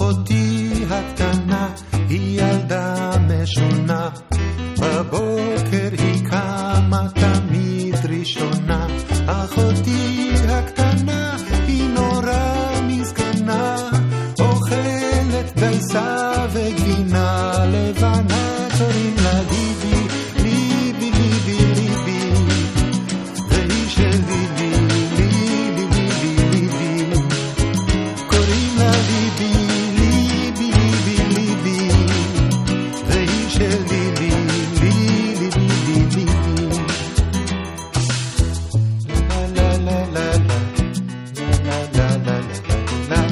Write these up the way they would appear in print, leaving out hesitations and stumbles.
אחותי הקטנה היא ילדה משונה, בבוקר היא קמה תמיד ראשונה. אחותי הקטנה היא נורא מסכנה, אוכלת דייסה וגבינה לבנה, קוראים לה ליבי, ליבי, ליבי, ליבי, והיא שלי, ליבי, ליבי, ליבי, קוראים לה ליבי, ליבי, ליבי, ליבי, והיא שלי, ליבי, ליבי, ליבי. לה לה לה לה לה לה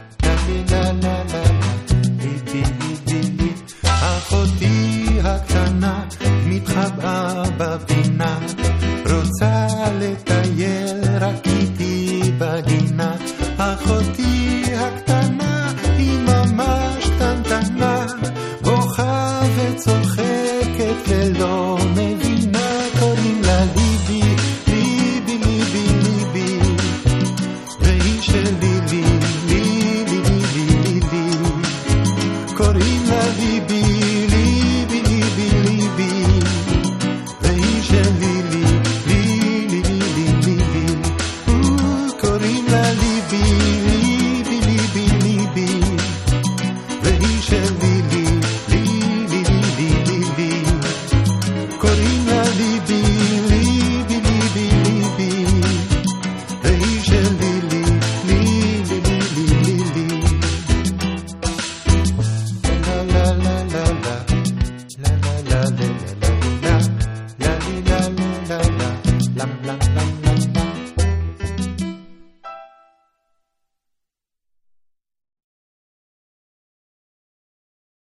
אחותי הקטנה מתחבאה בפינה, רוצה לטייל רק איתי בגינה. אחותי הקטנה היא ממש קטנטנה, בוכה וצוחקת ולא מבינה, קוראים לה ליבי, ליבי, ליבי, ליבי, והיא שלי, ליבי, ליבי, ליבי, קוראים לה ליבי, ליבי, ליבי, ליבי, והיא שלי, ליבי, ליבי, ליבי, קוראים לה ליבי, ליבי, ליבי, ליבי, והיא שלי, ליבי, ליבי, ליבי, קוראים לה ליבי, ליבי, ליבי, ליבי, והיא שלי, ליבי, ליבי, ליבי. La la la la la la la la la la la la la la la la la la la